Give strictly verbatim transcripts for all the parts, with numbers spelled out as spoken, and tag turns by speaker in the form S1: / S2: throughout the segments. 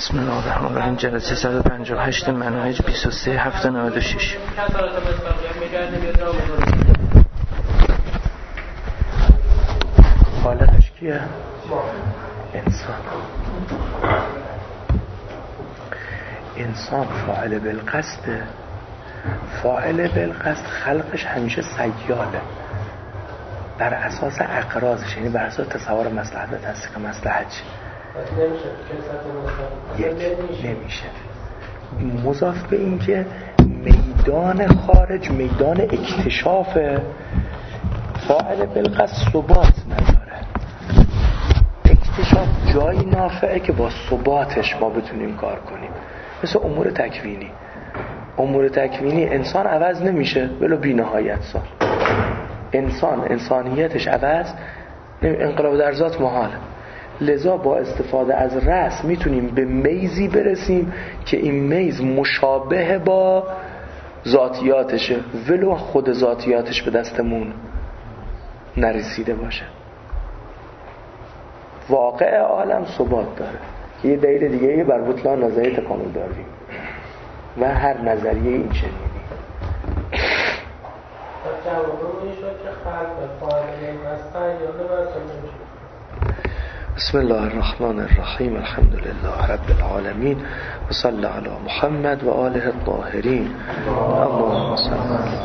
S1: بسم الله الرحمن الرحیم. جلسه صد و پنجاه و هشت مناهج بیست و سه هفت نود و شش. حالتش کیه؟ انسان. انسان فاعل بالقصد. فاعل بالقصد خلقش همیشه سیاله، بر اساس اقراضش، یعنی بر اساس تصور مصلحت و تصدیق مصلحت. یک نمیشه مضاف به این که میدان خارج میدان اکتشاف، فاعل بالقصد ثبات نداره. اکتشاف جایی نافعه که با ثباتش ما بتونیم کار کنیم، مثل امور تکوینی. امور تکوینی انسان عوض نمیشه ولو بی نهایت سال. انسان انسانیتش عوض، انقلاب در ذات محاله. لذا با استفاده از رأس میتونیم به میزی برسیم که این میز مشابه با ذاتیاتشه ولو خود ذاتیاتش به دستمون نرسیده باشه. واقع عالم ثبات داره. یه دلیل دیگه بر بطلان نظریه تکامل داروین و هر نظریه این چنینی. بسم الله الرحمن الرحیم. الحمد لله رب العالمین و صلی علی محمد و آله الطاهرین. اللهم صل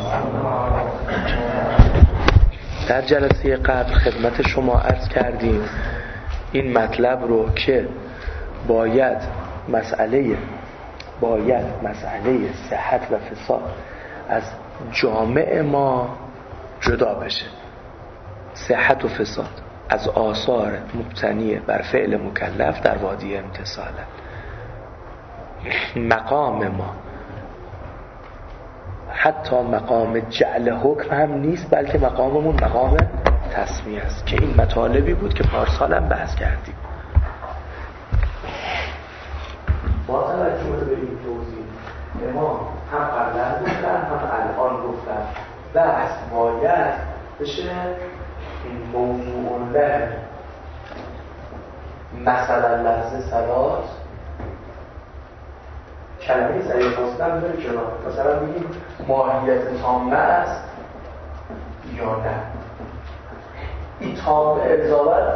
S1: در جلسه قبل خدمت شما عرض کردیم این مطلب رو که باید مسئله باید مسئله صحت و فساد از جامع ما جدا بشه. صحت و فساد از آثار مبتنی بر فعل مکلف در وادی امتثاله. مقام ما حتی مقام جعل حکم هم نیست، بلکه مقاممون مقام تسمیه است که این مطالبی بود که پارسال هم بحث کردیم. با توجه به این توضیح امام هم قبلا گفتن هم الان گفتن بحث باید بشه این موضوع له مثلا لفظ صلات کلمه سریع فاصله هم داره کنار. مثلا بگیم ماهیت تامه است یا نه. این تامه اضافت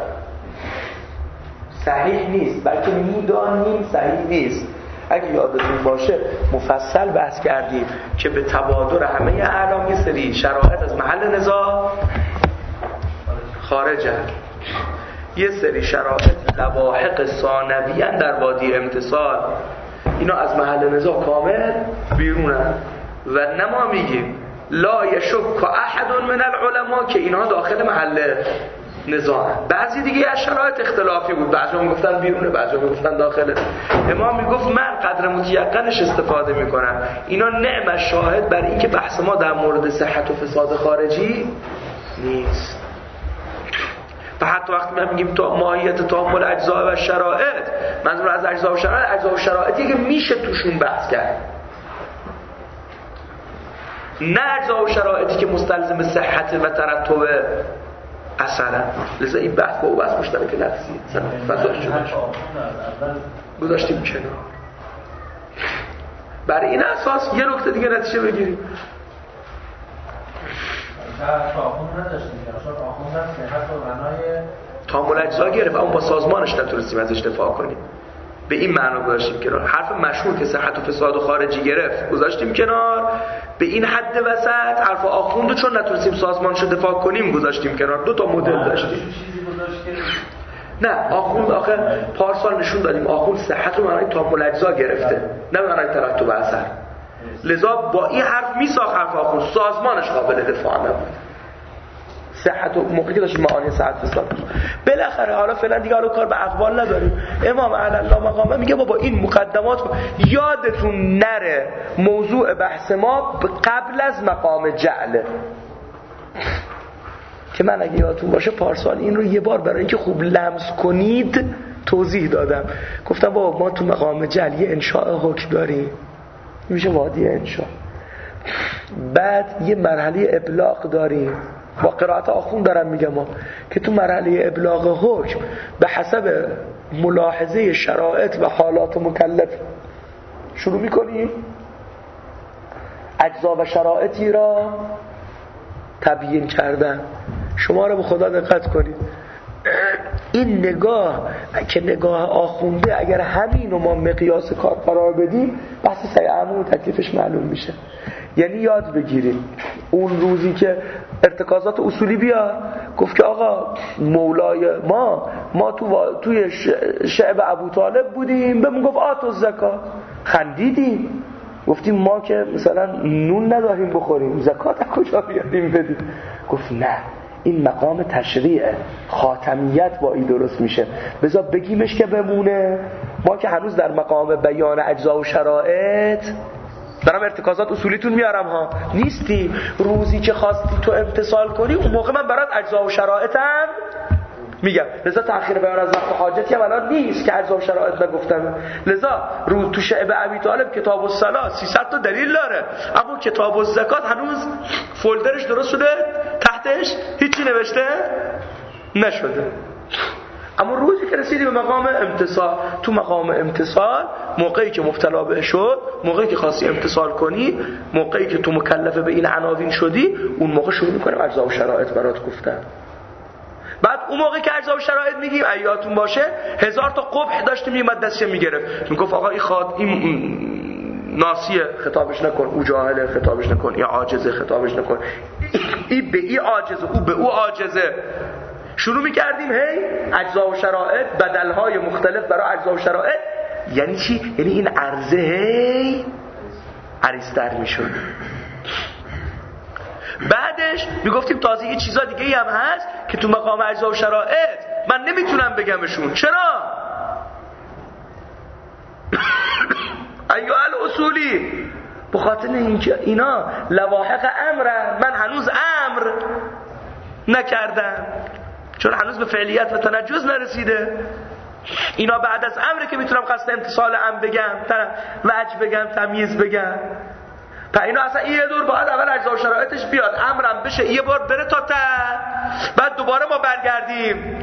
S1: صحیح نیست، بلکه میدانیم صحیح نیست. اگه یادتون باشه مفصل بحث کردیم که به تبادر همه اعلام یه سری شرایط از محل نزاع خارجه، یه سری شرایط لواحق ثانویه در وادی امتثال، اینا از محل نزاع کامل بیرونن و نما میگیم لا یشک احد من العلماء که اینا داخل محل نزاع. بعضی دیگه از شرایط اختلافی بود، بعضی هم گفتن بیرونه، بعضی هم گفتن داخله. امام میگفت من قدر متیقنش استفاده میکنم. اینا نعم شاهد بر این که بحث ما در مورد صحت و فساد خارجی نیست. و حتی وقتی ما میگیم تا ماهیت تامل اجزا و شرایط، منظور از اجزا و شرایط اجزا و شرایطی که میشه توشون بحث کرد، نه اجزا و شرایطی که مستلزم صحت و ترتب اصلا. لذا این بحث با او بحث مشترک لفظی فضاش شده گذاشتیم کنار. برای این اساس یه نکته دیگه نتیجه بگیریم. تامل اجزا گرفت اما با سازمانش نتونستیم ازش دفاع کنیم، به این معنا گذاشتیم کنار. حرف مشهور که صحت و فساد و خارجی گرفت گذاشتیم کنار. به این حد وسط حرف آخوندو چون نتونستیم سازمانشو دفاع کنیم گذاشتیم کنار. دو تا مدل داشتیم. نه آخوند آخه پارسال نشون دادیم آخوند صحت رو معنای تامل اجزا گرفته، نه معنای ترتب اثر. لذا با این حرف میساخت حرف آخوند، سازمانش قابل دفاع نبود. صحت و موقعی که داشتیم معانی صحت فساد بالاخره. حالا فعلا دیگه حالا کار به اقوال نداریم. امام علی الله مقامه میگه بابا این مقدمات یادتون نره موضوع بحث ما قبل از مقام جعله، که من اگه یادتون باشه پارسال این رو یه بار برای اینکه خوب لمس کنید توضیح دادم. گفتم بابا ما تو مقام جعل یه انشاء حکم داریم میشه وادی انشاء، بعد یه مرحله ابلاغ داریم با قرائت آخوند دارم میگم ما که تو مرحله ابلاغ حکم به حسب ملاحظه شرایط و حالات مکلف شروع میکنیم، اجزا و شرایطی را تبیین کردن. شما را به خدا دقت کنید، این نگاه که نگاه آخونده اگر همین رو ما مقیاس کار قرار بدیم، بحث سیعمون و تکلیفش معلوم میشه. یعنی یاد بگیریم اون روزی که ارتکازات اصولی بیاد گفت که آقا مولای ما ما تو توی شعب ابو طالب بودیم، بهمون گفت آتو زکات، خندیدیم، گفتیم ما که مثلا نون نداریم بخوریم، زکات از کجا بیاریم بدیم؟ گفت نه، این مقام تشریع خاتمیت با این درست میشه، بذار بگیمش که بمونه. ما که هنوز در مقام بیان اجزا و شرایط، دارم ارتکازات اصولیتون میارم ها، نیستیم. روزی که خواستی تو امتثال کنی اون موقع من برات اجزا و شرایطم میگم. لذا تأخیر بیان از وقت حاجتی هم الان نیست که اجزا و شرایط نگفتم. لذا رو تو شعب ابی طالب کتاب الصلاة سیصد تا دلیل داره، اما کتاب الزکات هنوز فولدرش درست شده، تحتش هیچی نوشته نشده. اما روزی که رسیدی به مقام امتصال، تو مقام امتصال موقعی که مبتلا به شد، موقعی که خواستی امتصال کنی، موقعی که تو مکلف به این عناوین شدی، اون موقع شروع می‌کنیم اجزا و شرایط برات گفتن. بعد اون موقع که اجزا و شرایط میگیم ایاتون باشه، هزار تا قبح داشتیم میومد دستش میگرفت، میگفت آقا این خاط این ناسیه خطابش نکن، او جاهله خطابش نکن، این عاجزه خطابش نکن، این به این عاجزه، او به او عاجزه. شروع میکردیم هی اجزا و شرایط، بدلهای مختلف برای اجزا و شرایط. یعنی چی؟ یعنی این عرضه هی عریض‌تر میشد. بعدش میگفتیم تازه یه چیزا دیگه هم هست که تو مقام اجزا و شرایط من نمیتونم بگمشون. چرا؟ ایها الاصولی، به خاطر اینکه اینا لواحق امرن، من هنوز امر نکردم، چون هنوز به فعلیت و تنجز نرسیده. اینا بعد از امره که میتونم قصد امتصال امر بگم، وجه بگم، تمییز بگم. پس اینا اصلا یه دور باید اول اجزا و شرایطش بیاد، امرم بشه، یه بار بره تا ته، بعد دوباره ما برگردیم.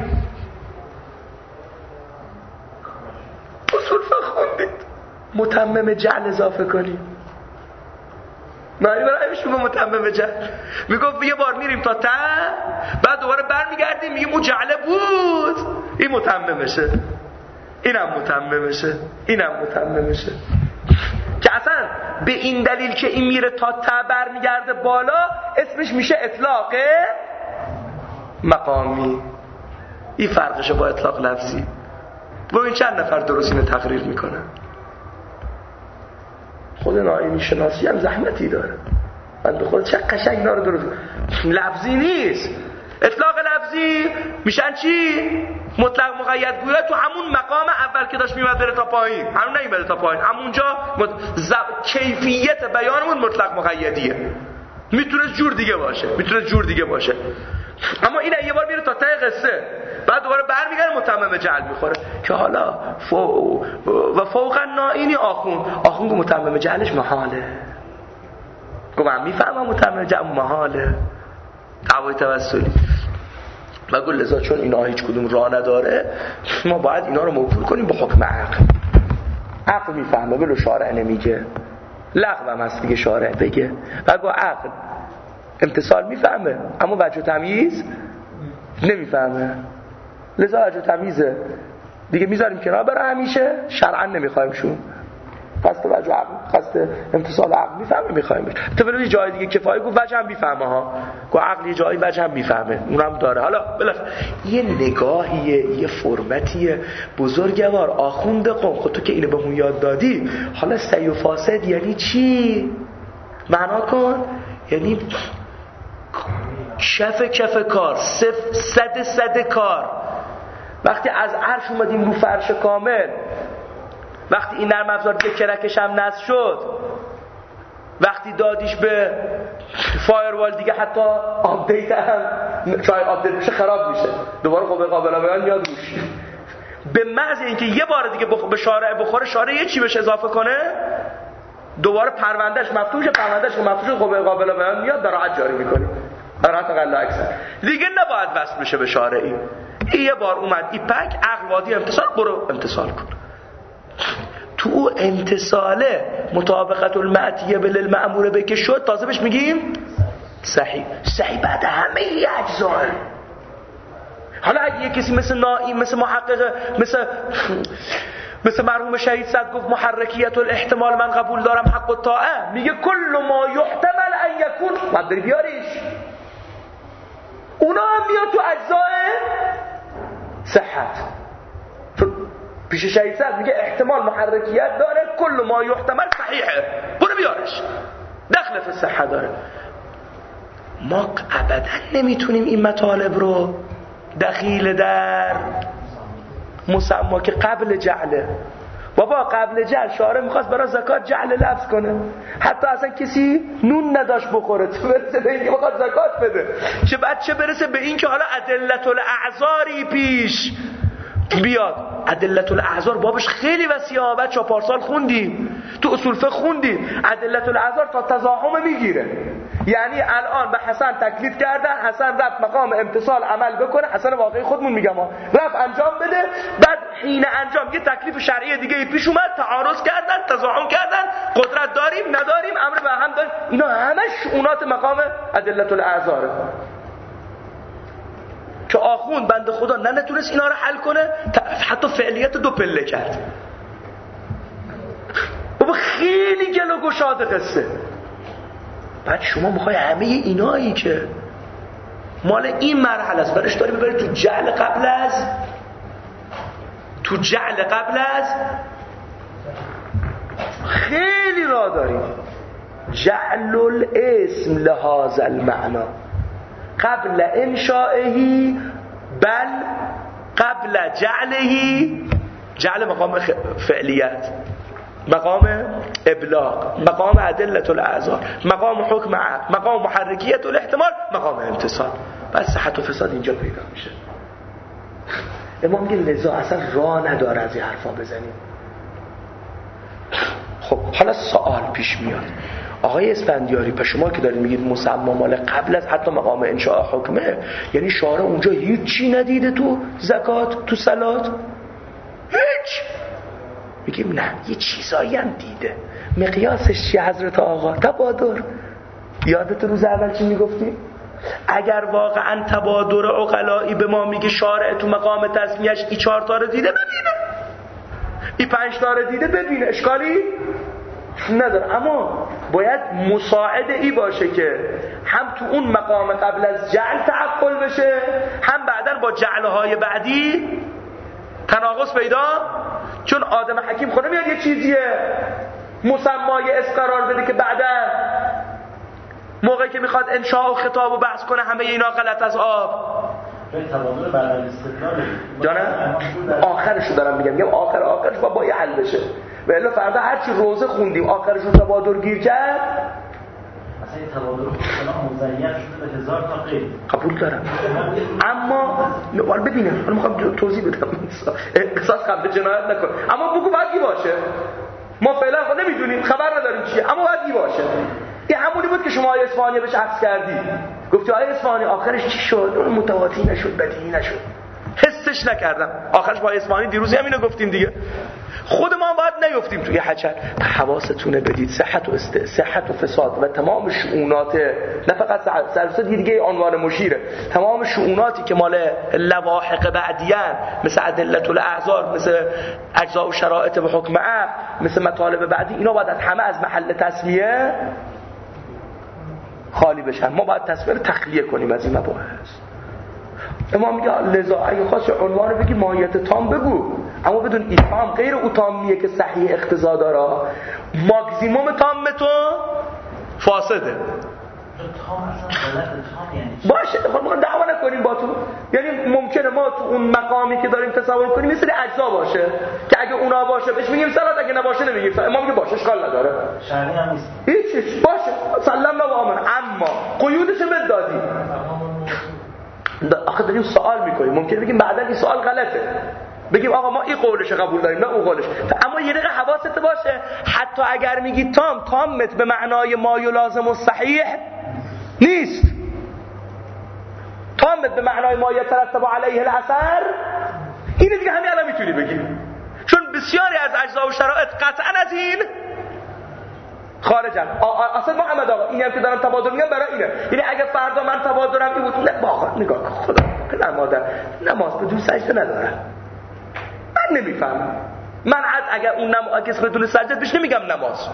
S1: اصول فخوندید متمم جعل اضافه کنیم. معنی برای همیش میگم متمم جعل، میگفت یه بار میریم تا ته، بعد دوباره برمیگردیم میگیم اون جعله بود، این متممشه، اینم متممشه، اینم متممشه. که اصلا به این دلیل که این میره تا ته برمیگرده بالا، اسمش میشه اطلاق مقامی. این فرقشه با اطلاق لفظی. ببین چند نفر درست اینو تقریر میکنن. خود ناعینی شناسی هم زحمتی داره، بنده خود چه قشنگ اینا رو درست. لفظی نیست، اطلاق لفظی میشن چی؟ مطلق مقید گویا تو همون مقام اول که داشت میمد بره تا پایین، همون نمیمده تا پایین، همونجا مد... ز... کیفیت بیانمون مطلق مقیدیه. میتونه جور دیگه باشه، میتونه جور دیگه باشه، اما این یه بار میره تا ته قصه، بعد دوباره برمیگره متمم جعل میخوره. که حالا فو... و فوق النائینی آخون آخون که متمم جعلش محاله. گفت من میفهمم متمم جعل محاله، دعوای توسلی. و گفت لذا چون اینا هیچ کدوم راه نداره، ما باید اینا رو موکول کنیم به حکم عقل. عقل میفهمه، ولو شارع نمیگه، لغو هم هست دیگه شارع بگه. و گفت عقل امتصال میفهمه اما وجه تمییز نمیفهمه، لذا وجه تمییزه دیگه میذاریم کنار برای همیشه، شرعا نمیخوایم شون. قصد وجه عقل، قصد امتصال عقل میفهمه میخوایم. تو ببین یه جای دیگه کفایه گفت وجه هم میفهمه ها، گفت عقل یه جایی وجه هم میفهمه، اونم داره. حالا بالاخره یه نگاهیه، یه فرمتیه. بزرگوار آخوند قوم، خود تو که اینو بهمون یاد دادی، حالا سی و فاسد یعنی چی؟ معنا کن. یعنی شف کف کار، صف صد صد کار. وقتی از عرش اومدیم رو فرش کامل، وقتی این نرم افزار دیگه کرکش هم نصب شد، وقتی دادیش به فایروال دیگه حتی آپدیت هم شاید آپدیت بشه خراب میشه، دوباره قابل قابل بیان میاد روش. به محض اینکه یه بار دیگه به شارع بخوره، شارع یه چی بهش اضافه کنه، دوباره پروندهش مفتوح شه، پروندهش که مفتوح شه قابل قابل بیان میاد، براحت جاری میکنه، براحت اقل اکثر دیگه نباید وصل بشه به شارعی. یه بار اومد این پک عقل وادی امتصال، برو امتصال کن. تو امتصاله مطابقت المعتیه بالمأمور به که شد، تازه بهش میگیم صحیح. صحیح بعد همه اجزا. حالا اگه یه کسی مثل نائی، مثل محقق، مثل مثل مرحوم شهید صد گفت محرکیت الاحتمال من قبول دارم حق الطاعه، میگه کل ما یحتمل ان یکون، بعد بری بیاریش. اونا هم میاد تو اجزای صحت. پیش شهید صد میگه احتمال محرکیت داره، کل ما یحتمل صحیحه، برو بیارش، دخل فی صحه داره. ما ابدا نمیتونیم این مطالب رو دخیل در مسما که قبل جعله. بابا قبل جعل شارع میخواست برای زکات جعل لفظ کنه، حتی اصلا کسی نون نداشت بخوره، تو برسه به این که میخواد زکات بده، چه بعد چه برسه به این که حالا ادلت الاعذاری پیش بیاد. ادلت الاعذار بابش خیلی وسیعه، بچا پارسال خوندیم تو اصول فقه خوندیم. ادلت الاعذار تا تزاحم میگیره، یعنی الان به حسن تکلیف کردن، حسن رفت مقام امتصال عمل بکنه، حسن واقعی خودمون میگم ها، رفت انجام بده، بعد حین انجام یه تکلیف شرعی دیگه پیش اومد، تعارض کردن، تزاحم کردن، قدرت داریم نداریم، امر به هم داریم، اینا همش شؤونات مقام ادلت الاعذاره که آخوند بنده خدا نه نتونست اینا رو حل کنه، حتی فعلیت دو پله کرد. بابا خیلی گل و گشاده قصه. بعد شما میخوای همه اینایی که مال این مرحله است برش داری ببری تو جعل قبل از تو جعل قبل از خیلی راه داریم. جعل الاسم لهذا المعنى قبل انشائه، بل قبل جعله. جعل مقام فعلیت، مقام ابلاغ، مقام ادلت الاعذار، مقام حکم عقل، مقام محرکیت الاحتمال، مقام امتصال. بس صحت و فساد اینجا پیدا میشه. امام میگه لذا اصلا راه نداره از این حرفا بزنیم. خب حالا سوال پیش میاد، آقای اسفندیاری پس شما که دارید میگید مسما مال قبل از حتی مقام انشاء حکمه، یعنی شارع اونجا هیچ چی ندیده تو زکات، تو صلات؟ هیچ. میگیم نه، یه چیزایی هم دیده. مقیاسش چیه حضرت آقا؟ تبادر. یادت روز اول چی میگفتی؟ اگر واقعا تبادر عقلایی به ما میگه شارع تو مقام تسمیهش ای چهار تا رو دیده، ببینه. ای پنج تا رو دیده، ببینه. اشکالی نداره، اما باید مساعد ای باشه که هم تو اون مقام قبل از جعل تعقل بشه، هم بعداً با جعلهای بعدی تناقض پیدا. چون آدم حکیم خود میاد یه چیزیه مسمای اس قرار بده که بعداً موقعی که میخواد انشاء و خطاب و بحث کنه همه اینا غلط از آب.
S2: تبادل برای استدلال
S1: جانم آخرشو دارم میگم، میگم آخر آخرش با با یه حل بشه. و الا فردا هرچی روزه خوندیم آخرشو تبادل گیر کرد،
S2: مثلا این تبادل خودنا مزین شده به هزار تا قید.
S1: قبول دارم، اما ولی ببینم من میخوام توضیح بدم قصاص قبل جنایت نکن، اما بگو باید باشه. ما فعلا خود نمیدونیم، خبر نداریم چیه، اما باید باشه. این همونی بود که شما آیه اصفهانی بهش عکس کردی، گفتی آیه اصفهانی آخرش چی شد؟ اون متواتی نشد، بدیهی نشد، حسش نکردم. آخرش با آیه اصفهانی دیروز هم اینو گفتیم دیگه. خود ما باید نیفتیم توی حچل. حواستونه بدید صحت و است... صحت و فساد و تمام شؤونات، نه فقط صحت دیگه عنوان مشیره، تمام شؤوناتی که مال لواحق بعدیان، مثل ادلت الاعذار، مثل اجزاء و شرایط و حکم عقل، مثل مطالب بعدی، اینا باید از همه از محل تسمیه خالی بشن. ما باید تصویر تخلیه کنیم از این مباحث. امام میگه لذا اگه خواست عنوان بگی ماهیت تام بگو، اما بدون این تام غیر او تامیه که صحیح اقتضا داره. ماکسیموم تام تو فاسده.
S2: تام اصلا غلط تام یعنی
S1: باشه خب ما دعوا نکنیم با تو. یعنی ممکنه ما تو اون مقامی که داریم تصور کنیم یه سری اجزا باشه که اگه اونا باشه بهش میگیم صلات، اگه نباشه نمیگیم صلات. امام میگه باشه اشکال نداره،
S2: شرعی هم نیست،
S1: هیچ باشه سلام و آمن، اما قیودش رو بدادی. آخه داریم سوال میکنیم، ممکنه بگیم بعدا این سوال غلطه، بگیم آقا ما این قولش قبول داریم نه اون قولش. اما یه دقیقه حواست باشه، حتی اگر میگی تام، تامت به معنای ما یلازم و صحیح نیست. تا تامت به معنای ما یترتب علیه الاثر، اینو دیگه همین الان میتونی بگی، چون بسیاری از اجزا و شرایط قطعا از این خارجن. اصلا محمد آقا اینی هم که دارم تبادر میگم برای اینه، یعنی اگه فردا من تبادرم این بود، نه واقعا نگاه کن خدا پدر مادر نماز بدون سجده نداره، من نمیفهمم. من اگر اون نماز کسی بدون سجده بهش نمیگم نماز.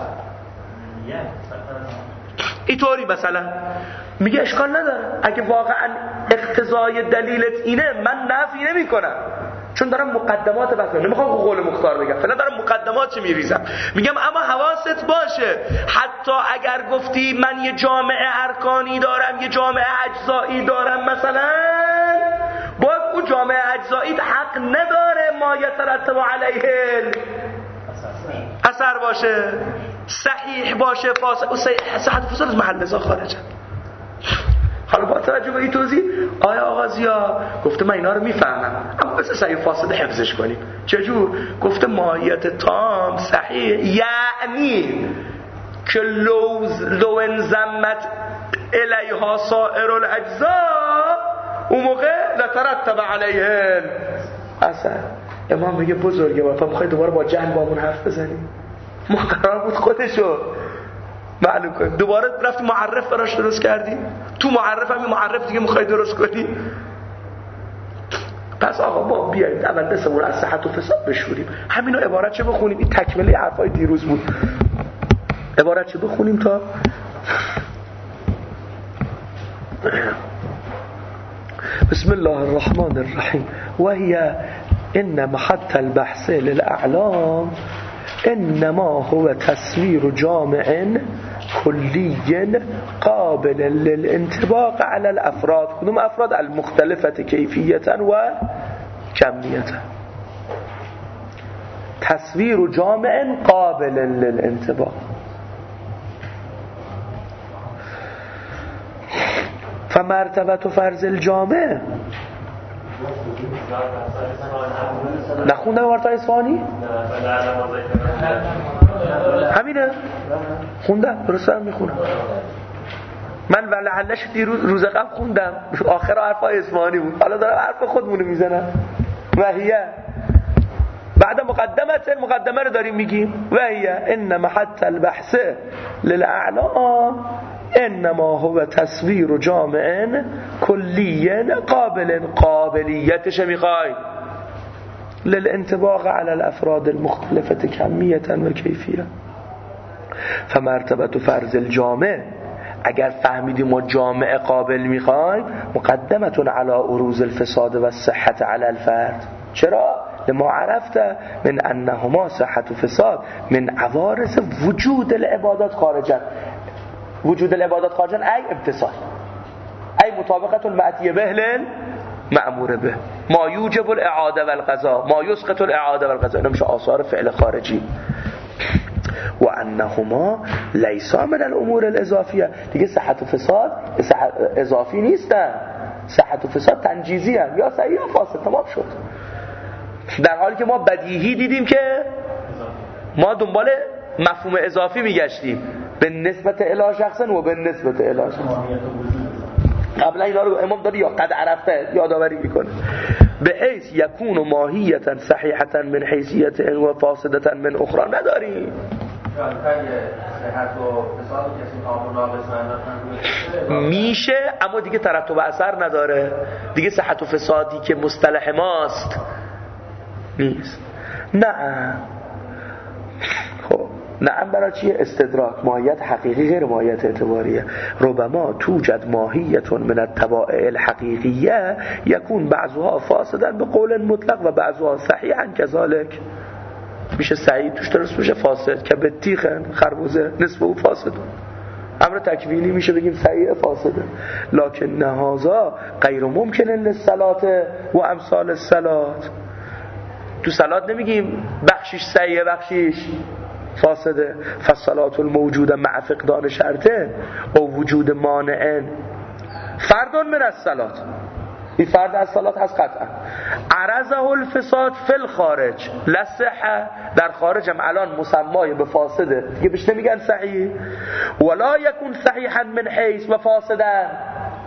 S1: اینطوری مثلا میگه اشکال نداره، اگه واقعا اقتضای دلیلت اینه من نفی نمی کنم، چون دارم مقدمات بحث میکنم، نمیخوام قول مختار بگم، فعلا دارم مقدمات چی میریزم. میگم اما حواست باشه حتی اگر گفتی من یه جامعه ارکانی دارم، یه جامعه اجزایی دارم، مثلا باید اون جامعه اجزایی حق نداره ما یترتب علیه اثر باشه، صحیح باشه، فاسد و صحت و فساد از محل نزاع خارجه. حالا با توجه به این توضیح آیا آقا ضیا گفته من اینا رو میفهمم، اما بس صحیح فاسد حفظش کنیم. چجور؟ گفته ماهیت تام صحیح یعنی که لوز لو انزمت الیها سائر الاجزاء اون موقع لترتب علیه اثر. امام میگه بزرگه وفا میخوای دوباره با جهل با همون حرف بزنیم؟ ما قرار بود خودشو معلوم کنیم، دوباره رفتی معرف براش درست کردی، تو معرف هم یه معرف دیگه میخوای درست کنی. پس آقا ما بیاییم اول دستمون از صحت و فساد بشوریم، همینو عبارت چه بخونیم، این تکمله حرفای دیروز بود، عبارت چه بخونیم تا بسم الله الرحمن الرحیم وهي ان محط البحث للاعلام انما هو تصویر جامع کلی قابل للانطباق على الافراد. کدوم افراد؟ المختلفة کیفیتا و کمیتا. تصویر جامع قابل للانطباق. فمرتبة فرض الجامع نخوندم مرتا اصفهانی؟ همینه خوندم، درست هم میخونم من، ولعلش دیروز روز قبل خوندم، آخر حرفای اصفهانی بود، حالا دارم حرف خودمونو میزنم. وهیه بعد مقدمت مقدمه رو داریم میگیم وهیه ان محط البحث للاعلام انما هو تصویر جامع کلی قابل، قابلیتش میخوای للانطباق على الافراد المختلفة کمیة و کیفیة. فمرتبة فرض الجامع، اگر فهمیدیم ما جامع قابل میخوایم، مقدمتون على عروض الفساد و الصحة على الفرد. چرا؟ لما عرفت من انهما صحة و فساد من عوارض وجود العبادات خارجا. وجود العبادات خارجا ای امتصال، ای مطابقت المعتیه به مأمور به، ما یوجب الاعاده و القضاء، ما یسقط الاعاده و القضاء. اینا میشه آثار فعل خارجی. و انهما لیسا من الامور الاضافیه. دیگه صحت و فساد اضافی نیستن، صحت و فساد تنجیزی هستن، یا صحیح یا فاسد، تمام شد. در حالی که ما بدیهی دیدیم که ما دنبال مفهوم اضافی میگشتیم به نسبت اله شخصا و به نسبت اله شخصا. قبلا اینا رو امام داره یا قد عرفته یادآوری میکنه. به حیث یکون ماهیتا صحیحتا من حیثیت و فاسدتا من اخرى نداری. میشه اما دیگه ترتب اثر نداره دیگه. صحت و فسادی که مصطلح ماست نیست. نه خب نعم برای چیه؟ استدراک، ماهیت حقیقی غیر ماهیت اعتباریه. ربما توجد ماهیت من الطبائع الحقیقیه یکون بعضها فاسدا به قول مطلق و بعضها صحیحا کذالک. میشه صحیح توش درست میشه فاسد، که به تیخن خربوزه نصف او فاسد. امر تکوینی میشه بگیم صحیح فاسده. لکن نهازا غیر ممکن للصلاه و امثال الصلاه. تو صلات نمیگیم بخشش صحیح بخشش فاسده. فالصلات الموجوده مع فقدان شرطه او وجود مانع فردان من الصلات. این فرد از صلات هست قطعا. عرضه الفساد فی الخارج لصحه، در خارج هم الان مسمای به فاسده دیگه بهش نمیگن صحیح. ولا یکون صحیحا من حیث و فاسدا،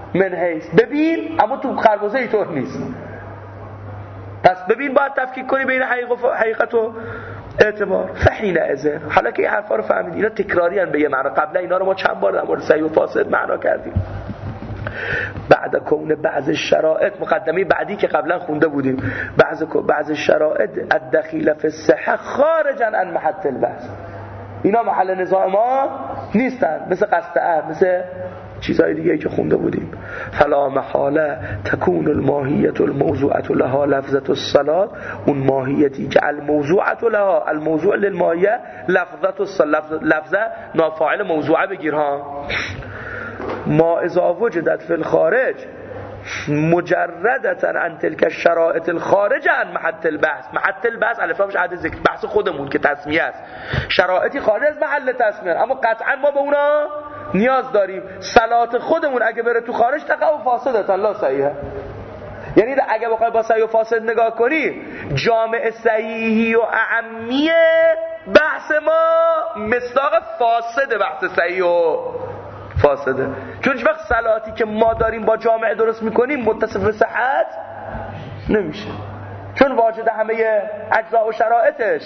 S1: من حیث ببین اما تو خربزه اینطور نیست. پس ببین باید تفکیک کنی بین حقیقت و اعتبار. فحین ازه حالا که این حرفا رو فهمید اینا تکراری ان به یه معنا، قبلا اینا رو ما چند بار در مورد صحیح و فاسد معنا کردیم. بعد کون بعض شرایط، مقدمه بعدی که قبلا خونده بودیم، بعض بعض شرایط الدخیل فی الصحه خارجا عن محط البحث، اینا محل نزاع ما نیستن، مثل قصد عرب، مثل چیزهای دیگه که خونده بودیم. فلا محاله تکون الماهیت الموضوعة لها لفظة الصلاة، اون ماهیتی که الموضوعة لها، الموضوع للماهیه لفظة الصلاة، لفظه نافاعل موضوعه بگیر ها. ما اذا وجدت فی الخارج مجردتا عن تلك الشرائط الخارج عن محط البحث، محط البحث الفامش عدد ذکر بحث خودمون که تسمیه است، شرایطی خارج از محل تسمیه، اما قطعا ما به اونا نیاز داریم. صلات خودمون اگه بره تو خارج تقع فاسدت الله صحیحه، یعنی اگه بخوای با صحیح و فاسد نگاه کنی، جامع صحیحی و اعمیه بحث ما مصداق فاسد بحث صحیح و فاسده، چون هیچ وقت صلاتی که ما داریم با جامعه درست میکنیم متصف به صحت نمیشه، چون واجد همه اجزا و شرایطش.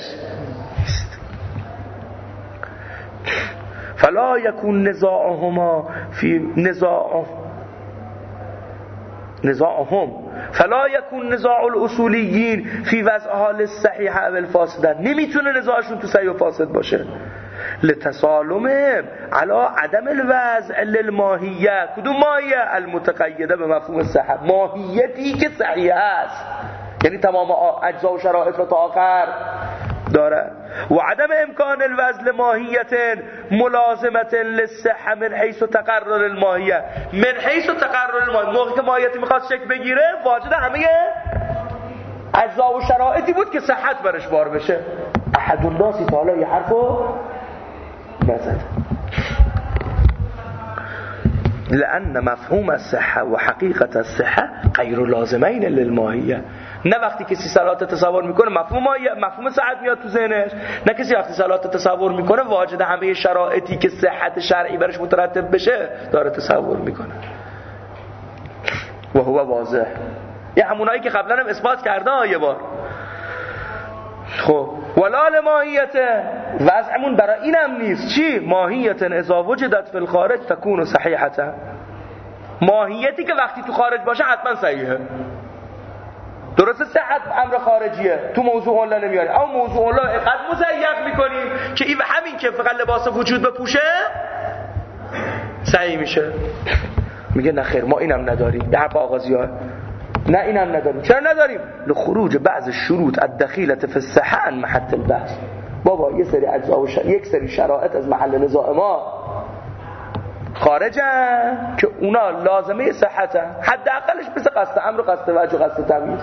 S1: فلا یکون نزاعهما فی نزاع نزاعهم فلا یکون نزاع الاصولیین فی وضع حال الصحیح و الفاسد، نمیتونه نزاعشون تو صحیح و فاسد باشه. لتسالمهم علی عدم الوضع للماهیه، کدوم ماهیه؟ المتقیده به مفهوم صحت، ماهیتی که صحیح است، یعنی تمام اجزا و شرایط رو تا آخر داره. و عدم امکان الوضع ماهیت ملازمت للصحه من حیث تقرر الماهیه، من حیث تقرر الماهیه، موقعی که ماهیتی میخواد شکل بگیره واجد همه اجزا و شرایطی بود که صحت برش بار بشه. احد الناسی تا حالا یه حرفو نزد. لأن مفهوم الصحة و حقیقت الصحة غیر لازمین للماهیه. نه وقتی کسی صلات تصور میکنه مفهوم مفهوم صحت میاد تو ذهنش، نه کسی وقتی صلات تصور میکنه واجد همه شرایطی که صحت شرعی برش مترتب بشه داره تصور میکنه. و هو واضح، یه همونایی که قبلا هم اثبات کرده یه بار. خب ولا لماهیت، وضعمون برای اینم نیست چی؟ ماهیت اذا وجدت فی الخارج تکون صحیحه، ماهیتی که وقتی تو خارج باشه حتما صحیحه. درسته صحت امر خارجیه، تو موضوع الله نمیاری، اما موضوع الله اینقدر مزیق میکنیم که این همین که فقط لباس وجود بپوشه صحیح میشه. میگه نه خیر ما اینم نداریم، یه حرف آغازی ها، نه اینم نداریم. چرا نداریم؟ لخروج بعض شروط الدخیله فی الصحه عن محط البحث. بابا یه سری اجزا و شر... یک سری شرایط از محل نزاع ما خارجن که اونا لازمه صحتن، حداقلش مثل قصد امر و قصد وجه و قصد تمییز.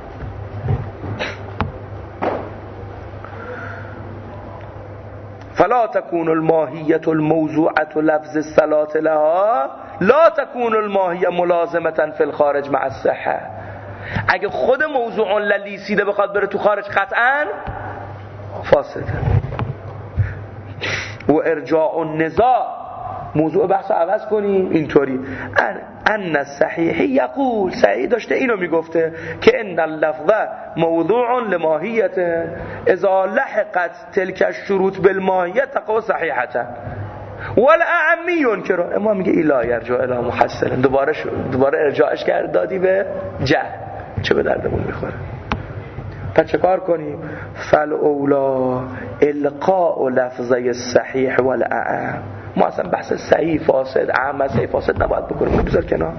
S1: فلا تكون الماهیت الموضوعة لفظ الصلاة لها لا تكون الماهیه ملازمة فی الخارج مع الصحه. اگه خود موضوع للیسیده بخواد بره تو خارج قطعا فاسده. و ارجاع النزاع، موضوع بحث رو عوض کنیم اینطوری، ان الصحیح یقول، صحیح داشته اینو میگفته که ان اللفظ موضوع لماهیت اذا لحقت تلك الشروط بالماهیه تقع صحیحه والاعمی ينكر. اما میگه الا یرجع الی محسن، دوباره دوباره ارجاعش کرد دادی به جهل، چه به دردمون میخوره. پس چه کار کنیم؟ فالاولا القاء لفظه الصحیح والاعم. ما اصلا بحث صحیح فاسد، اعم صحیح فاسد نباید بکنیم، بذار کنار.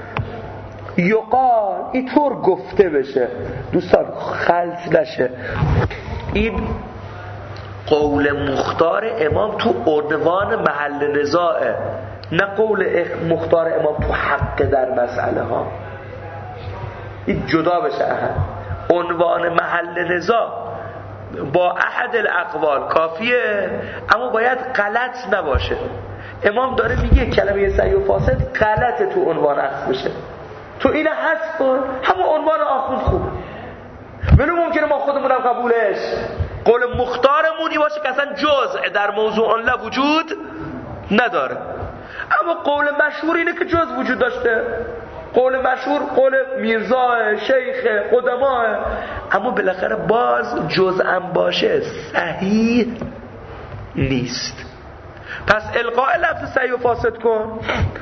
S1: یقال اینطور گفته بشه، دوستان خلط نشه، این قول مختار امام تو عنوان محل نزاعه، نه قول مختار امام تو حق در مسئله ها. این جدا بشه. احد عنوان محل نزاع با احد الاقوال کافیه، اما باید غلط نباشه. امام داره میگه کلمه صحیح و فاسد غلطه تو عنوان اخذ بشه، تو اینه حذف کن، همون عنوان آخوند خوبه. ولی ممکنه ما خودمونم قبولش قول مختارمونی باشه که اصلا جزء در موضوع الله وجود نداره. اما قول مشهور اینه که جز وجود داشته. قول مشهور قول میرزا، شیخ، قدما، اما بالاخره باز جزء باشه صحیح نیست. پس القاء لفظ صحیح و فاسد کن.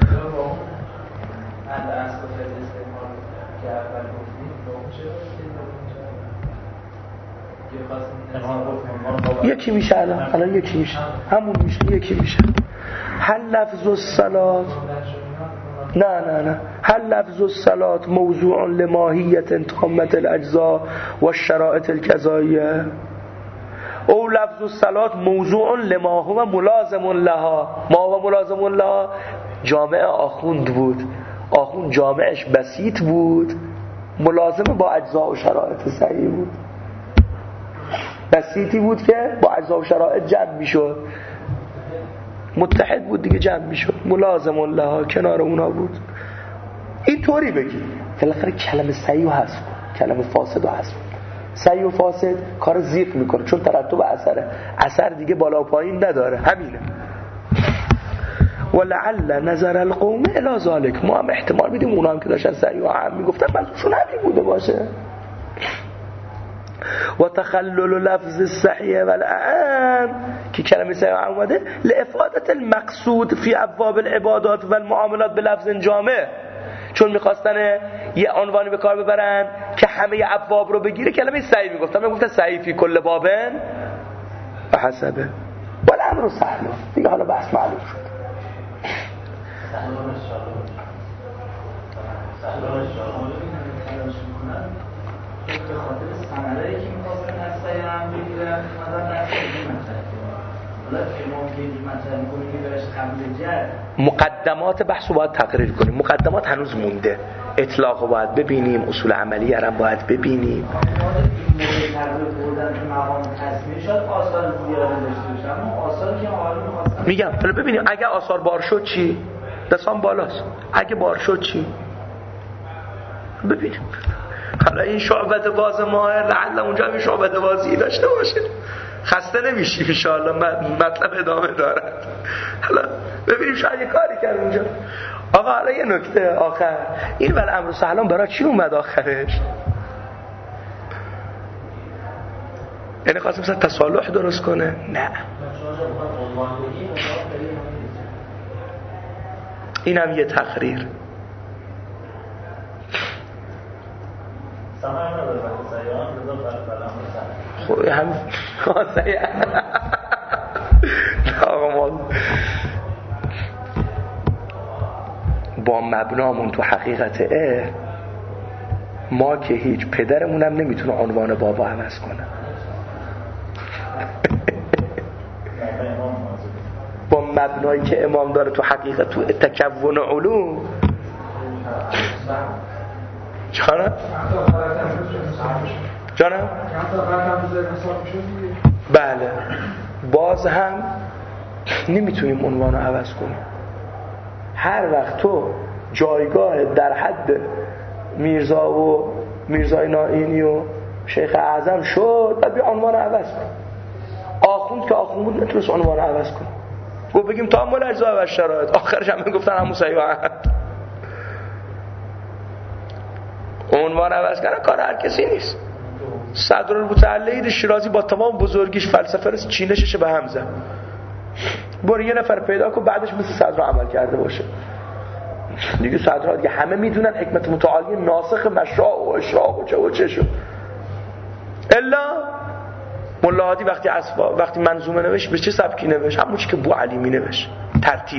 S1: یکی میشه الان الان یکی میشه همون میشه یکی میشه. هل لفظ الصلات نه نه نه هل لفظ الصلات موضوع لماهیت تامة الاجزاء و الشرائط القضائیه او لفظ الصلات موضوع لما هو ملازم لها. ما هو ملازم لها جامع آخوند بود. آخوند جامعش بسیط بود، ملازم با اجزاء و شرائط صحیح بود. بسیطی بود که با اجزاء و شرائط جمع میشد، متحد بود دیگه جمع میشد، ملازم لها کنار اونا بود. این طوری بگی بالاخره کلمه صحیح و حذف، کلمه فاسد و حذف. صحیح و فاسد کار زیق میکنه چون ترتب اثره، اثر دیگه بالا و پایین نداره، همینه. ولعل نظر القوم الی ذلک، ما هم احتمال میدیم اونا هم که داشتن صحیح و هم میگفتن منظورشون همین بوده باشه. و تخلل لفظ الصحیح والاعم که کلمه صحیح اومده لافادت المقصود فی ابواب العبادات و المعاملات بلفظ جامع، چون میخواستن یه عنوانی به کار ببرن که همه ابواب رو بگیره. کلمه صحیح میگفتن، میگفتن صحیح فی کل بابن و حسبه ولی امر سهل دیگه. حالا بحث معلوم شد.
S2: به خاطر ثمره‌ای که می‌خواستن از سیارم بگیرن اومدن در این مطلب. حالا که ما که این مطلب می‌کنیم که برش قبل جد
S1: مقدمات بحث رو باید تقریر کنیم. مقدمات هنوز مونده، اطلاق رو باید ببینیم، اصول عملی هم باید ببینیم. میگم حالا ببینیم اگه آثار بار شد چی؟ دستان بالاست. اگه بار شد چی؟ ببینیم. حالا این شعبت باز ماهر لعل اونجا هم شعبت بازی داشته باشه، خسته نمیشیم انشاءالله، مطلب ادامه دارد. حالا ببینیم شاید یه کاری کرد اونجا. آقا حالا یه نکته آخر، این ول امر سهلان برای چی اومد آخرش؟ یعنی خواستم مثلا تصالح درست کنه؟ نه، اینم یه تقریر. خب هم خاصه آقا ما با مبنامون تو حقیقت اه ما که هیچ پدرمونم نمیتونه عنوان بابا عوض کنه. با مبنایی که امام داره تو حقیقت تو تکون علوم جانم جانم بله باز هم نمیتونیم عنوانو عوض کنیم. هر وقت تو جایگاه در حد میرزا و میرزای نائینی و شیخ اعظم شد بعد بیا عنوانو عوض کن. آخوند که آخوند بود نتونست عنوانو عوض کن. گفت بگیم تامل اجزا و شرایط، آخرش هم گفتن همون صحیح عنوان عوض کردن کار هر کسی نیست. صدرالمتعلید شیرازی با تمام بزرگیش فلسفه رو چینشش به هم زد. برو یه نفر پیدا کن بعدش مثل صدر عمل کرده باشه دیگه. صدر دیگه همه میدونن حکمت متعالی ناسخ مشروع و اشراق و چه و چه شد. الا ملا هادی وقتی اسبا وقتی منظومه نوشت به چه سبکی نوشت؟ همون چی که بو علی می نوشت، ترتیب.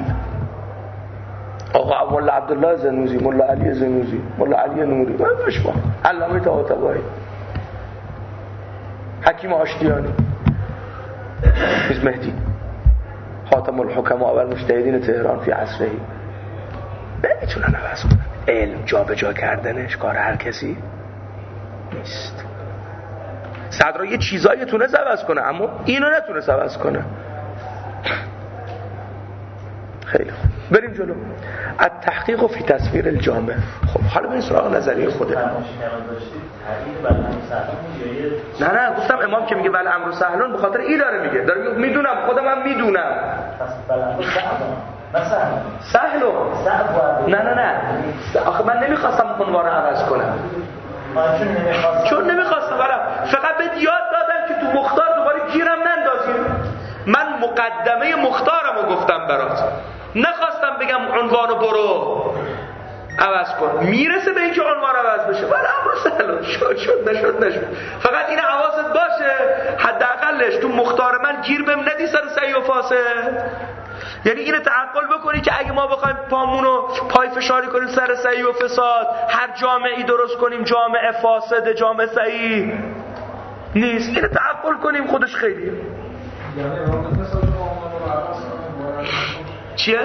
S1: آقا مولا عبدالله زنوزی، مولا علی زنوزی، مولا علی نوری، باش با علامه طباطبایی، حکیم آشتیانی، حافظ مهدی، خاتم الحکما و المجتهدین تهران فی عصره. نمیتونن عوض کنن. علم جا به جا کردنش کار هر کسی نیست. صدرا یه چیزایی تونست عوض کنه اما اینو نتونست عوض کنه. خیلی خوب بریم جلو. التحقیق فی تصویر الجامع. خب حالا بریم سراغ نظریه خوده. نه نه گفتم امام که میگه ول امر سهلون به خاطر این داره میگه، داره میگه میدونم خودم هم میدونم.
S2: مثلا
S1: سهلو نه نه نه آخه من نمیخواستم عنوان رو عوض کنم چون نمیخواستم برم فقط بهت یاد دادم که تو مختار دوباره گیرم نندازیم. من مقدمه مختارم رو گفتم برات، نخواستم بگم عنوان رو برو عوض کن، میرسه به اینکه عنوان عوض بشه ولی امر سهل شد شد نشد نشد. فقط این حواست باشه حداقلش تو مختار من گیر بهم ندی سر صحیح و فاسد. یعنی اینو تعقل بکنی که اگه ما بخوایم پامونو پای فشاری کنیم سر صحیح و فساد، هر جامعه‌ای درست کنیم جامعه فاسد جامعه صحیح نیست. اینو تعقل کنیم خودش خیلیه. چیه؟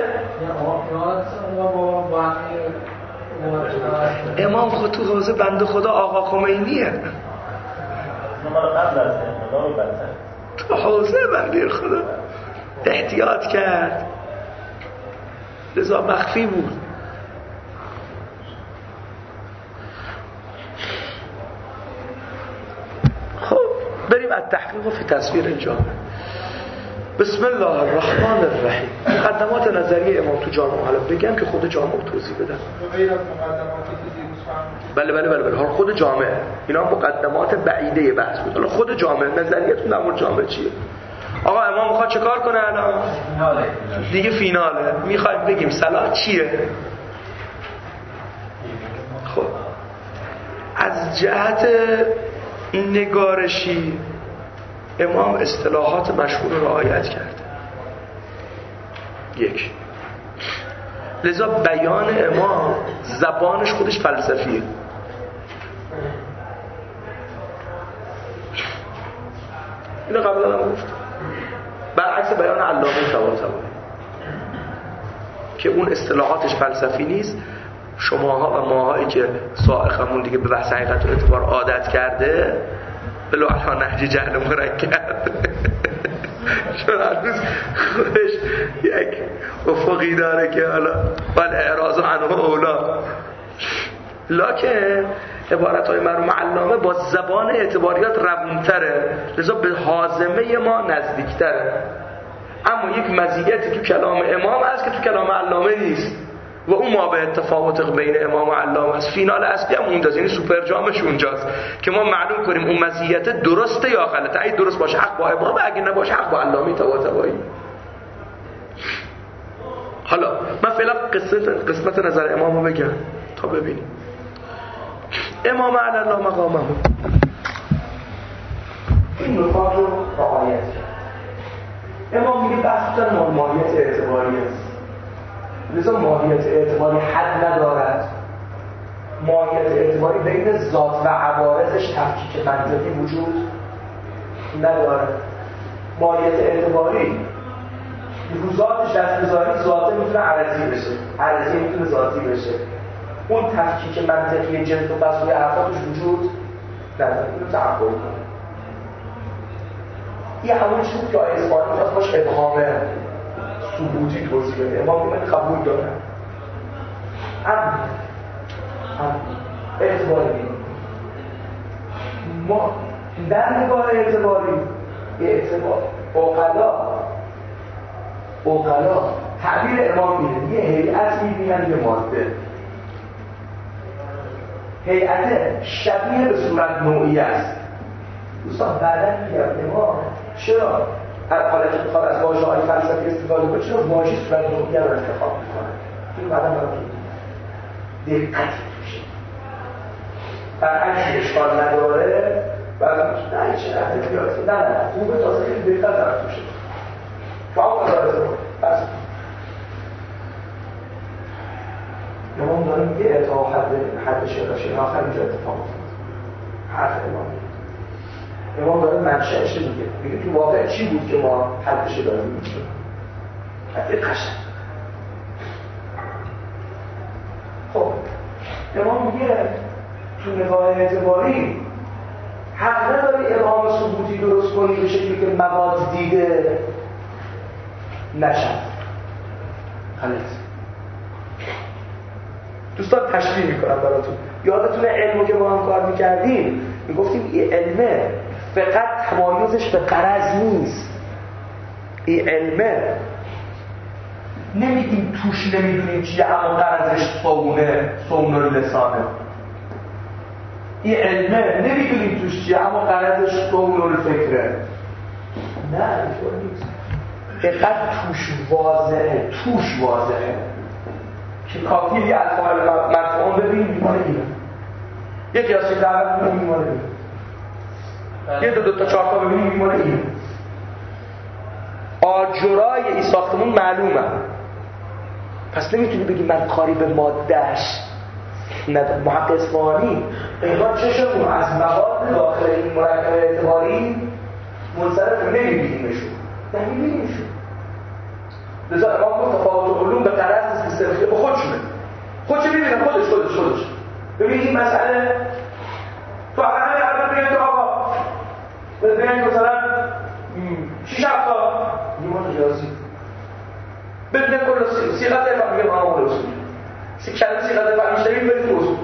S1: امام خود تو حوزه بنده خدا آقا خمینیه، تو حوزه بنده خدا احتیاط کرد لذا مخفی بود. خب بریم از تحقیق فی تصویر الجامع. بسم الله الرحمن الرحیم. مقدمات نظریه امام تو جامعه حالا بگم که خود جامعه توضیح بدم. بله بله بله بله ها خود جامعه اینا مقدمات بعیده بحث بود. حالا خود جامعه نظریتون در مورد جامعه چیه؟ آقا امام میخواد چه کار کنه الان؟ دیگه فیناله. میخوایم بگیم صلاح چیه؟ خب از جهت نگارشی امام اصطلاحات مشهور رو رعایت کرده. یک لذا بیان امام زبانش خودش فلسفیه. اینو قبلا هم گفت برعکس بیان علامه طباطبایی که اون اصطلاحاتش فلسفی نیست. شماها و ماهایی که سائقمون دیگه به بحث حقیقت و اعتبار عادت کرده بلو علا نهج جهل مرکب چون هنوز خودش یک افقی داره که حالا بل اعراض عنه اولا، لکن عبارتهای مرحوم علامه با زبان اعتباریات روونتره لذا به حازمه ما نزدیکتره. اما یک مزیتی تو کلام امام هست که تو کلام علامه نیست و اون ما به تفاوت بین امام و علامه است. فینال اصلی هم اونجاست، یعنی سوپر جامش اونجاست که ما معلوم کنیم اون مزیت درسته یا غلطه. اگه درست باشه حق با امام، اگه نباشه حق با علامه طباطبایی. حالا من فعلا قسمت قسمت نظر امامو بگم تا ببینیم. امام علی الله مقامه این نکات رو رعایت کرد. امام میگه بحث در ماهیت اعتباری است، لذا ماهیت اعتباری حد ندارد. ماهیت اعتباری بین ذات و عوارضش تفکیک منطقی وجود ندارد. ماهیت اعتباری رو ذاتش دست بذاری ذاته میتونه عرضی بشه، عرضی میتونه ذاتی بشه. اون تفکیک منطقی جنس و فصل حرفاتش وجود نداره. اینو تعقل کنه. این همون چیزی که آیه اصفهانی میخواست باش ابهام ثبوتی توضیح بده. امام من قبول دارم. ام ام اعتباری ما در نگاه اعتباری اعتبار اوقلا اوقلا تعبیر امام میده یه هیئت میبینن یه ماده. هیئت شبیه به صورت نوعی است. دوستان بعدا میگم امام چرا حالا که بخواد از واژه‌های فلسفی استفاده کنه چرا واژه صورت نوعی رو انتخاب میکنه؟ این بعدا براتون دقت میشه. برعکس اشکال نداره و نه چه ادبیاتی نه نه خوبه تازه خیلی دقت در توشه. فاوق العاده بس امام داره میگه تا حد حد شراشی آخر اینجا اتفاق افتاد. حرف امام امام داره منشأش میگه میگه تو واقع چی بود که ما حدش داریم میگیم. حتی قشنگ. خب امام میگه تو نگاه اعتباری حق نداری ابهام ثبوتی درست کنی به شکلی که مواد دیده نشد. خلاص دوستان تشریح میکنم براتون. یادتونه علمو که با هم کار میکردیم میگفتیم این علمه فقط تمایزش به غرض نیست. این علمه نمیگیم توش نمیدونیم چیه اما قرضش صونه صون لسانه. این علمه نمیدونیم توش چیه اما قرضش صون فکره. نه اینطور نیست. اینقدر توش واضحه توش واضحه که کافیه یه الفاظ مرفوعان ببینیم میمانه اینه، یه قیاسی دعوت ببینیم میمانه اینه، یه دو دو تا چهار تا ببینیم میمانه اینه. آجرای این ساختمون معلومه، پس نمیتونی بگی من کاری به مادهش ندارم. محقق اصفهانی اینا چشمون از مواد داخل این مرکب اعتباری منصرف نمیبینیمشون نمیبینیمشون. لذا امام گفت تفاوت علوم به غرض نیست که صرفیه به خودشونه، خودش میبینه خودش خودش خودش ببینید این مسئله تو همه عربه بگید تو آقا ببینید مثلا شیش هفتا نیمان جازی بدون کل سیغت افهم میگه قانون رسول سی کلمه سیغت افهم میشتریم برید تو رسول.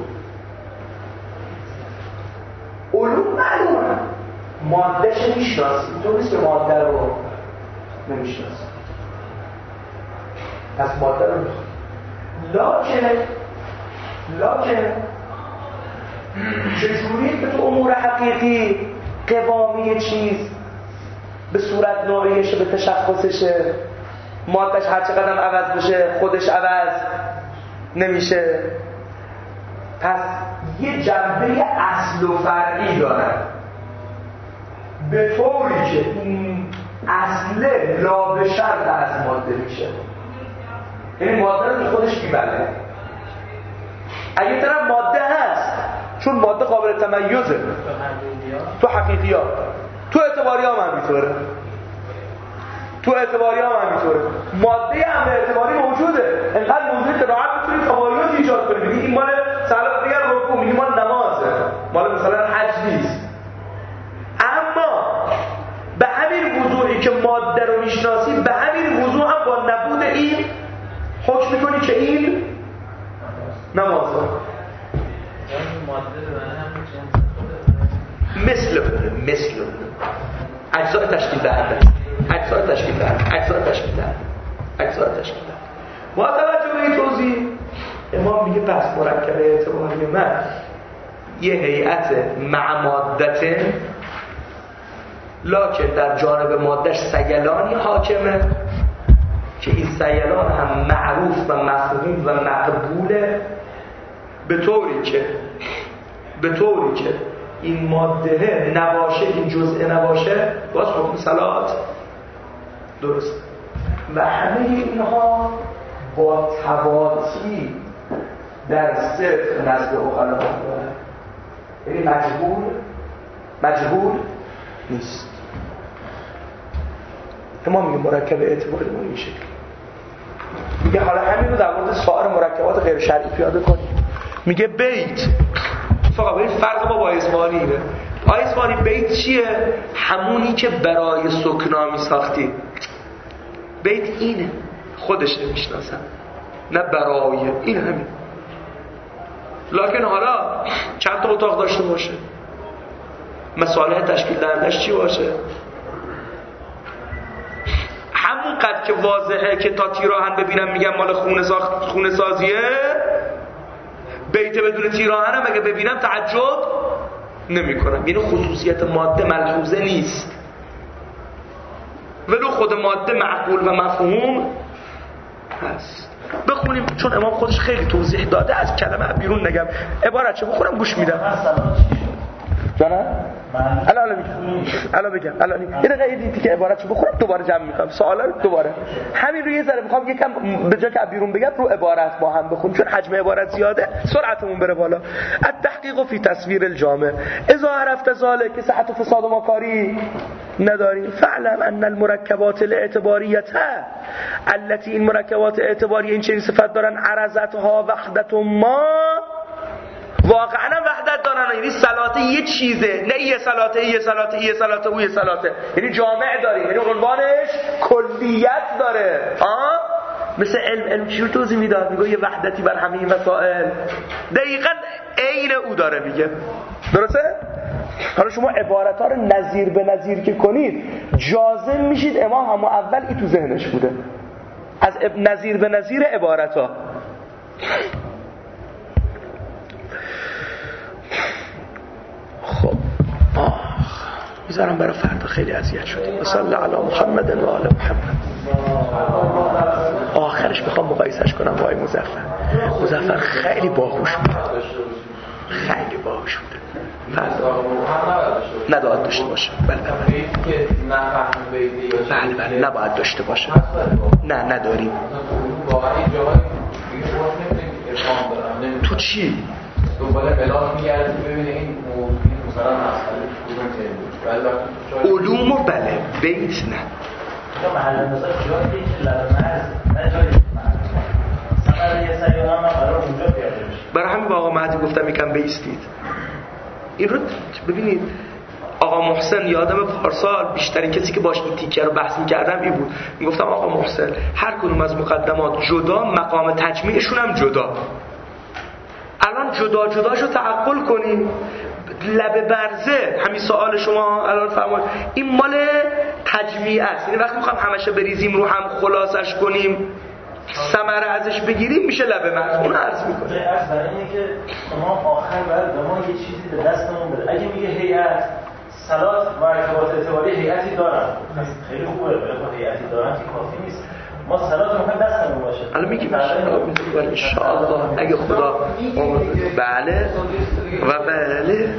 S1: علوم معلومه مادهش میشناسی، تو نیست که ماده رو نمیشناسی، پس ماده رو میخواد. لاکن لاکن چجوری که تو امور حقیقی قوامی چیز به صورت نوعیشه به تشخصشه، مادهش هر چقدر عوض بشه خودش عوض نمیشه. پس یه جنبه اصل و فرعی داره به طوری که این اصله لا به شرط از ماده میشه، یعنی ماده رو خودش میبره. اگه طرف ماده هست چون ماده قابل تمیزه تو حقیقیات، تو اعتباری هم همینطوره، تو اعتباری هم همینطوره ماده هم اعتباری موجوده، انقدر موجوده که راحت میتونی تمایز ایجاد کنی. بگی این مال سلام دیگر رکوع، میگی مال نمازه، مال مثلا حج نیست. اما به همین وضوحی که ماده رو میشناسی به همین وضوح هم با نبود این حکم میکنی که این نمازه. مثل مثل اجزاء تشکیل دهنده اجزاء تشکیل دهنده اجزاء تشکیل دهنده اجزاء تشکیل دهنده. با توجه به این توضیح امام میگه پس مرکب اعتباری من یه هیئت مع مادت لکن در جانب مادهش سیلانی حاکمه که این سیلان هم معروف و مفهوم و مقبوله، به طوری که به طوری که این ماده نباشه، این جزء نباشه باز حکم صلات درست. و همه اینها با تواطی در صدق نزد عقلا داره، یعنی مجبور مجبور نیست. ما میگه مرکب اعتباری ما این شکل میگه. حالا همین رو در مورد سایر مرکبات غیر شرعی پیاده کنیم. میگه بیت فقط باید فرق با با اصفهانی اینه. اصفهانی بیت چیه؟ همونی که برای سکنا می ساختی. بیت اینه، خودش نمیشناسن نه برای این همین. لکن حالا چند تا اتاق داشته باشه، مصالح تشکیل دهندش چی باشه، همون قد که واضحه که تا تیراهن ببینم میگم مال خونه ساخت خونه سازیه، بیت بدون تیراهنم اگه ببینم تعجب نمی کنم. یعنی خصوصیت ماده ملحوظه نیست، ولو خود ماده معقول و مفهوم هست. بخونیم چون امام خودش خیلی توضیح داده، از کلمه بیرون نگم عبارت چه بخونم گوش میدم. جانا الان میگم الان بگم الان یه دقیقه دیدی که عبارتشو بخونم دوباره جمع میکنم سوالا رو دوباره همین رو یه ذره میخوام یکم به جای که بیرون بگم رو عبارت با هم بخونیم چون حجم عبارت زیاده سرعتمون بره بالا. التحقیق فی تصویر الجامع اذا عرفت ذلك صحت و فساد و مکاری نداریم فعلم ان المرکبات الاعتباریه التي این مرکبات اعتباریه این چنین صفت دارن عرضتها وحدت ما واقعا وحدت دارن، یعنی صلات یه چیزه، نه یه صلاته یه صلاته یه صلاته و یه صلاته، یعنی جامع داره، یعنی عنوانش کلیت داره. ها مثل علم علم چی رو توضیح میداد؟ میگه یه وحدتی بر همه این مسائل دقیقاً عین او داره میگه. درسته؟ حالا شما عبارت‌ها رو نظیر به نظیر که کنید جازم میشید امام هم اول این تو ذهنش بوده. از نظیر به نظیر عبارتا. خب میذارم برای فردا، خیلی اذیت شدیم. صلی علی محمد و آل محمد. آخرش میخوام مقایسش کنم با آقای مظفر. مظفر خیلی باهوش بود، خیلی باهوش بود. نداید داشته باشه. بله بله بله نباید داشته باشه. نه نداریم. تو چی؟
S3: دنبال بلاغ میگردی ببینه این موضوع مثلا مسئله
S1: علوم و بله بیت نه
S2: یا محل نظر جایی که لازمه نه جایی سفر یه سری هم قرار اونجا پیاده بشه.
S1: برای همین با آقا مهدی گفتم یکم بیستید. این رو ببینید آقا محسن یادم پارسال بیشترین کسی که باش این تیکه رو بحث می‌کردم این بود. میگفتم آقا محسن هر کدوم از مقدمات جدا، مقام تجمیعشون هم جدا. الان جدا جداشو تعقل کنیم. لب برزه همین سوال شما الان فرمایید این مال تجمیع است، یعنی وقتی میخوام همشه بریزیم رو هم خلاصش کنیم ثمره ازش بگیریم میشه لب مرز. اون عرض میکنه
S2: عرض برای اینه که امام آخر باید به ما یه چیزی به دستمون بده. اگه میگه هیئت صلات و ارتباط اعتباری هیئتی دارن خیلی خوبه، ولی خب هیئتی دارن که کافی نیست. ما صلات رو میخوایم دستمون باشه.
S1: الان میگیم ان شاء الله اگه خدا بله و بله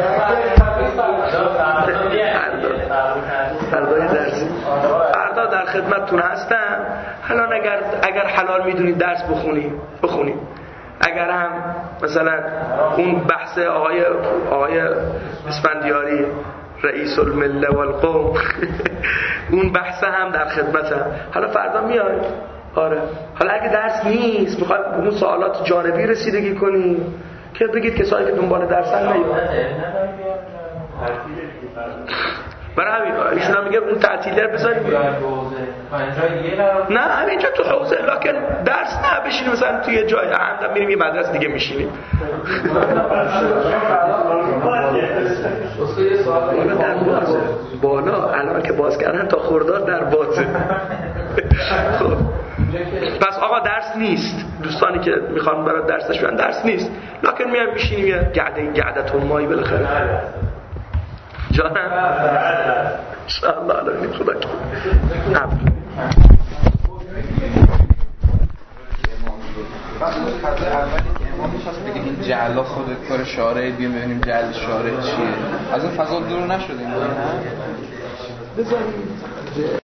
S1: فردا درس فردا در خدمتتون هستم. الان اگر اگر حلال میدونید درس بخونید بخونید، اگر هم مثلا اون بحث آقای آقای اسفندیاری رئیس المله والقوم اون بحث هم در خدمتم. حالا فردا میاد. آره حالا اگه درس نیست میخواید به اون سوالات جانبی رسیدگی کنیم که بگید کسایی که دنبال درسن نیاد. برای همین ایشون هم میگه اون تعطیلیه بذاریم نه همینجا تو حوزه، لکن درس نه بشینیم مثلا توی جای هم میریم یه مدرسه دیگه میشینیم. بالا در بازه، بالا الان که باز کردن تا خوردار در بازه. خب پس آقا درس نیست، دوستانی که میخوان برای درسش بیان درس نیست، لکن میایم میشینیم یه گعده گعدتون مایی بالاخره جانم انشاءالله. الان خدا که
S3: این جعلا خود کار شارع بیام ببینیم جعل شارع چیه. از اون فضا دور نشدیم.